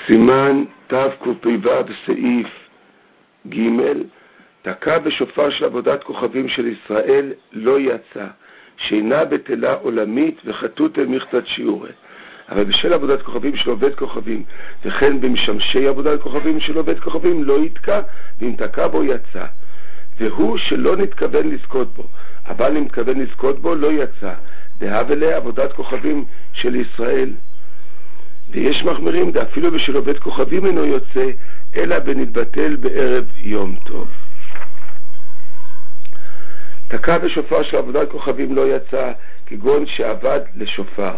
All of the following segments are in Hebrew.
סימן תקפ"ו בסעיף ג' תקע בשופר של עבודת כוכבים של ישראל לא יצא, שאינה בטלה עולמית וחטות אל מכתת שיעורי. אבל בשל עבודת כוכבים של עובד כוכבים, וכן במשמשי עבודת כוכבים של עובד כוכבים לא יתקע, ואם תקע בו יצא. והוא שלא נתכוון לזכות בו, אבל אם נתכוון לזכות בו לא יצא. דהבלה עבודת כוכבים של ישראל. ויש מחמירים אפילו בשל עובד כוכבים אינו יוצא, אלא בנתבטל בערב יום טוב. תקע בשופר של עבודת כוכבים לא יצא, כגון שעבד לשופר.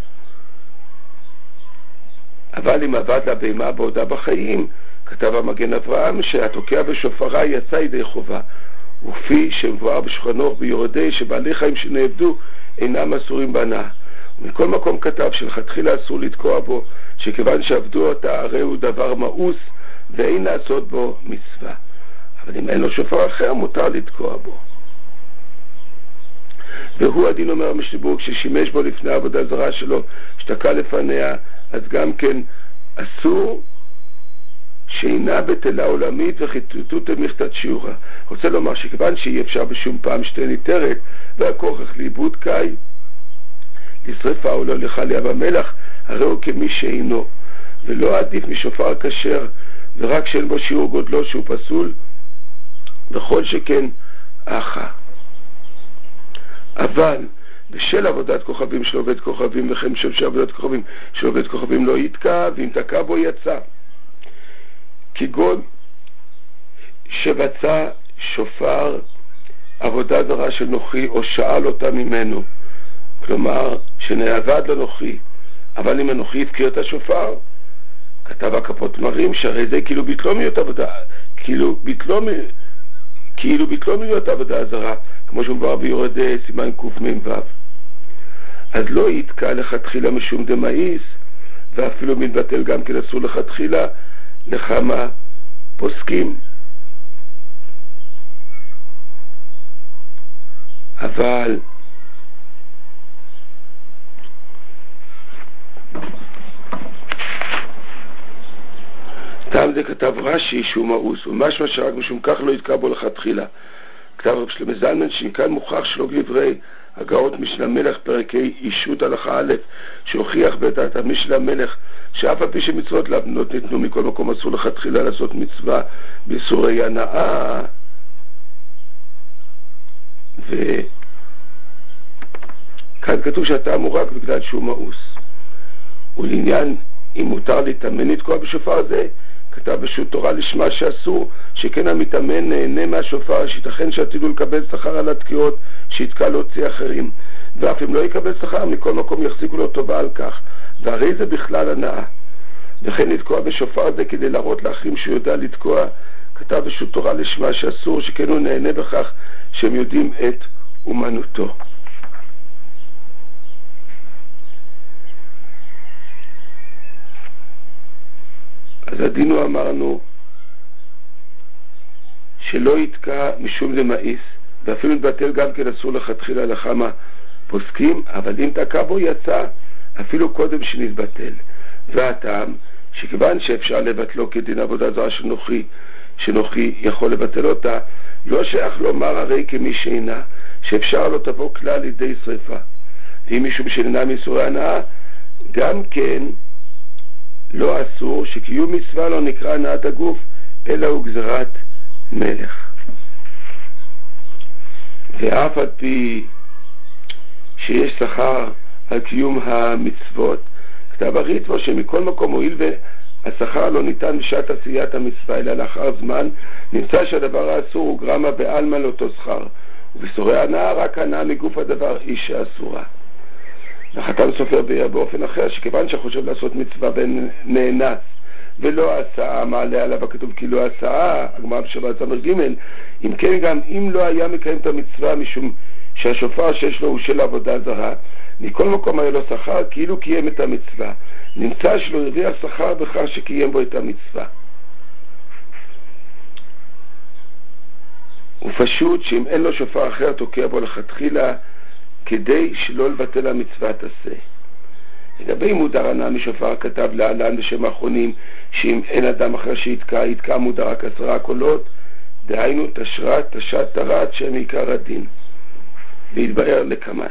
אבל אם עבד לבהמה בעודה בחיים, כתב המגן אברהם שהתוקע בשופרה יצא ידי חובה, וכפי שמבואר בשולחן ביורדי שבעלי חיים שנעבדו אינם אסורים בהנאה. ומכל מקום כתב שלכתחילה אסור לתקוע בו, שכיוון שעבדו אותה הרי הוא דבר מאוס ואין לעשות בו מצווה. אבל אם אין לו שופר אחר מותר לתקוע בו. והוא הדין אומר המשנה כששימש בו לפני העבודה זרה שלו, שתקע לפניה, אז גם כן אסור, שאינה בטלה עולמית וחטאות אל מכתת שיעורה. רוצה לומר שכיוון שאי אפשר בשום פעם שתי ניתרת, והכורך לאיבוד קאי, לשרפה או לא לך ליב המלח, הרי הוא כמי שאינו, ולא עדיף משופר כשר, ורק שאין בו שיעור גודלו שהוא פסול, וכל שכן אחא. אבל בשל עבודת כוכבים של עובד כוכבים, וכן בשל עבודת כוכבים של עובד כוכבים לא יתקע, ואם תקע בו יצא. כגון שבצע שופר עבודה זרה של נוחי, או שאל אותה ממנו, כלומר שנעבד לנוחי, אבל אם הנוחי הפקיר את השופר, כתב הכפות מרים שהרי זה כאילו ביטלו מיות עבודה, כאילו ביטלו מיות עבודה זרה, כמו שמובא ביורדי סימן קמ"ו. אז לא יתקע לכתחילה משום דמאיס, ואפילו מתבטל גם כן אסור לכתחילה לכמה פוסקים. אבל טעם זה כתב רש"י שהוא מאוס, ומשמע שרק משום כך לא יתקע בו לכתחילה. כתב רב שלמה זלמן שכאן מוכח שלא דברי הגאות משנה המלך פרקי אישות הלכה א', שהוכיח בדעת המשנה המלך שאף על פי שמצוות לבנות ניתנו מכל מקום אסור לכתחילה לעשות מצווה באיסורי הנאה. וכאן כתוב שהטעם הוא רק בגלל שהוא מאוס. ולעניין אם מותר להתאמן לתקוע בשופר זה, כתב בשו"ת תורה לשמה שאסור, שכן המתאמן נהנה מהשופר, שיתכן שעתידו לקבל שכר על התקיעות שיתקע להוציא אחרים, ואף אם לא יקבל שכר מכל מקום יחזיקו לו טובה על כך, והרי זה בכלל הנאה. וכן לתקוע בשופר זה כדי להראות לאחרים שהוא יודע לתקוע, כתב בשו"ת תורה לשמה שאסור, שכן הוא נהנה בכך שהם יודעים את אומנותו. אז הדינו אמרנו שלא יתקע משום דמאיס, ואפילו מתבטל גם כן אסור לכתחילה לכמה פוסקים, אבל אם תקע בו יצא אפילו קודם שנתבטל. והטעם שכיוון שאפשר לבטלו כדין עבודה זרה של נוחי, שנוחי יכול לבטל אותה, לא שייך לומר הרי כמי שאינה, שאפשר לא תבוא כלל לידי שריפה. ואם משום שאינה מאיסורי הנאה, גם כן לא אסור, שקיום מצווה לא נקרא הנאת הגוף, אלא הוא גזרת מלך. ואף על פי שיש שכר על קיום המצוות, כתב הריטב"א שמכל מקום הואיל והשכר לא ניתן בשעת עשיית המצווה, אלא לאחר זמן, נמצא שהדבר האסור הוא גרמה בעלמא לאותו שכר, ובאיסורי הנאה רק הנאה מגוף הדבר היא שאסורה. החת"ם סופר באופן אחר, שכיוון שחושב לעשות מצווה ונאנס ולא הסעה, מעלה עליו הכתוב כי לא הסעה, הגמרא בשבת ס"ג, אם כן גם אם לא היה מקיים את המצווה משום שהשופר שיש לו הוא של עבודה זרה, מכל מקום היה לו שכר כאילו קיים את המצווה, נמצא שלא הרוויח שכר בכך שקיים בו את המצווה. ופשוט שאם אין לו שופר אחר תוקע בו לכתחילה, כדי שלא לבטל המצווה תעשה. לגבי מודר הנאה משופר כתב להלן בשם האחרונים, שאם אין אדם אחר יתקע מודר רק 10 קולות, דהיינו תשרת, תשת, תרת, שהם עיקר הדין. והתבאר לקמן.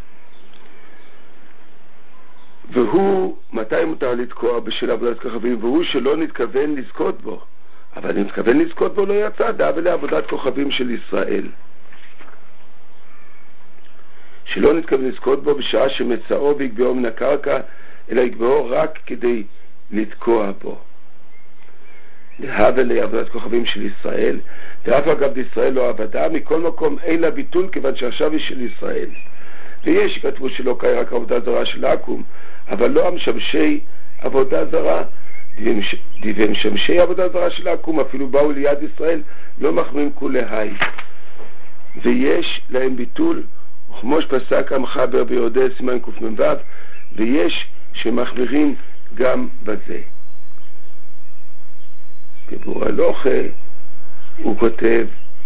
והוא, מתי מותר לתקוע בשל עבודת כוכבים? והוא שלא נתכוון לזכות בו. אבל אם נתכוון לזכות בו לא יצא, דאבה לעבודת כוכבים של ישראל. שלא נתכוון לזכות בו בשעה שמצאו והגבהו מן הקרקע, אלא הגבהו רק כדי לתקוע בו. דאבה לעבודת כוכבים של ישראל. ואף אגב בישראל לא עבדה, מכל מקום אין לה ביטול, כיוון שעכשיו היא של ישראל. ויש שכתבו שלא קיים רק עבודה זרה של עקום, אבל לא המשמשי עבודה זרה, ומשמשי עבודה זרה של עקום אפילו באו ליד ישראל, לא מחמירים כולי היי. ויש להם ביטול, וכמו שפסק המחבר ביהודה סימן קמ"ו, ויש שמחמירים גם בזה. בבור הלוכה הוא כותב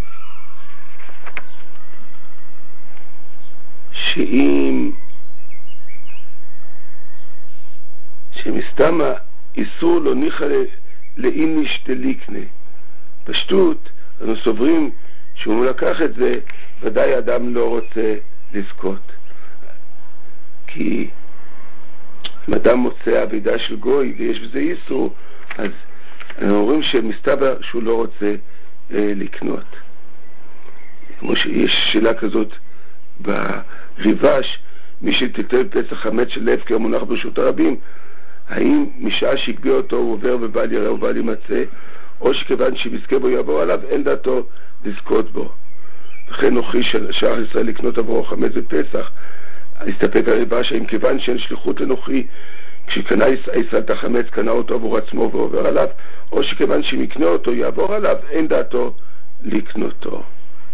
שמסתם האיסור לא ניחא לאיניש דליקנה. פשטות, אנחנו סוברים שהוא לקח את זה, ודאי אדם לא רוצה לזכות. כי אם אדם מוצא עבידה של גוי ויש בזה איסור, אז אנחנו אומרים שמסתבר שהוא לא רוצה לקנות. כמו שיש שאלה כזאת בריבש, מי שתיתן פסח חמץ של הפקר מונח ברשות הרבים, האם משעה שיגבה אותו הוא עובר ובל יראה ובל ימצא, או שכיוון שמזכה בו יעבור עליו אין דעתו לזכות בו. וכן נוכרי של שער ישראל לקנות עבורו חמץ בפסח, להסתפק הריבש, האם כיוון שאין שליחות לנוכרי, כשקנה ישראל את החמץ קנה אותו עבור עצמו ועובר עליו, או שכיוון שאם יקנה אותו יעבור עליו אין דעתו לקנותו.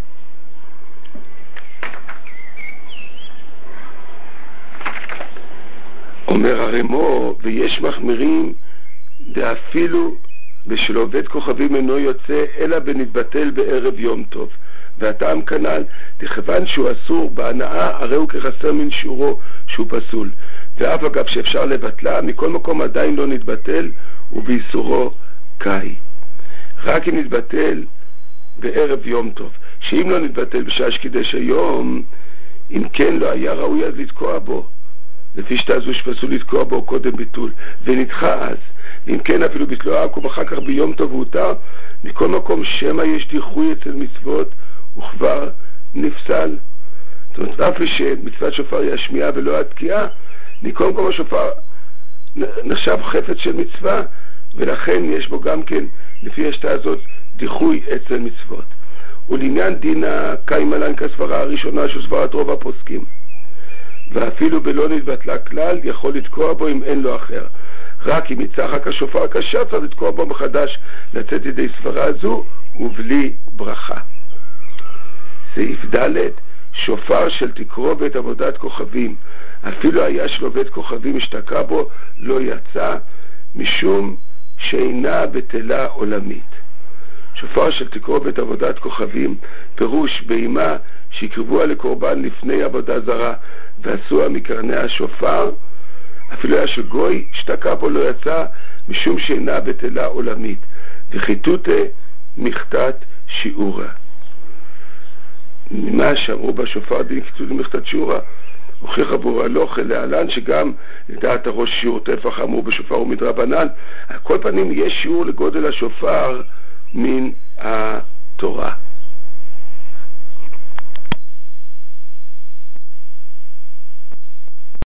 אומר הרמו, ויש מחמירים דאפילו בשל עובד כוכבים אינו יוצא אלא בנתבטל בערב יום טוב. והטעם כנ"ל, דכיוון שהוא אסור בהנאה, הרי הוא כחסר מן שיעורו שהוא פסול. ואף אגב שאפשר לבטלה, מכל מקום עדיין לא נתבטל ובאיסורו קאי. רק אם נתבטל בערב יום טוב. שאם לא נתבטל בשעה שקידש היום, אם כן לא היה ראוי אז לתקוע בו. לפי שתה זו שפסול לתקוע בו קודם ביטול, ונדחה אז. ואם כן אפילו ביטלו עקום אחר כך ביום טוב הותר, מכל מקום שמא יש דיחוי אצל מצוות וכבר נפסל. זאת אומרת, אף לי שמצוות שופר היא השמיעה ולא התקיעה, מכל מקום השופר נחשב חפץ של מצווה, ולכן יש בו גם כן, לפי השתה הזאת, דיחוי אצל מצוות. ולעניין דין הקיים עליין כסברה הראשונה של סברת רוב הפוסקים. ואפילו בלא נתבטלה כלל יכול לתקוע בו אם אין לו אחר. רק אם יצחק השופר הקשה צריך לתקוע בו מחדש לצאת ידי סברה זו ובלי ברכה. סעיף ד' שופר של תקרובת עבודת כוכבים, אפילו היה של עובד כוכבים השתקע בו לא יצא, משום שאינה בטלה עולמית. שופר של תקרובת עבודת כוכבים, פירוש בהמה שיקרבוה לקורבן לפני עבודה זרה ועשוה מקרני השופר, אפילו היה של גוי השתקע בו לא יצא, משום שאינה בטלה עולמית. וחיתותה מחתת שיעורה. ממה שאמרו בשופר דין חיתותה מחתת שיעורה, הוכיח בור הלוכה להלן שגם לדעת הראש שיעור טפח אמרו בשופר ומדרבנן. על כל פנים יש שיעור לגודל השופר מן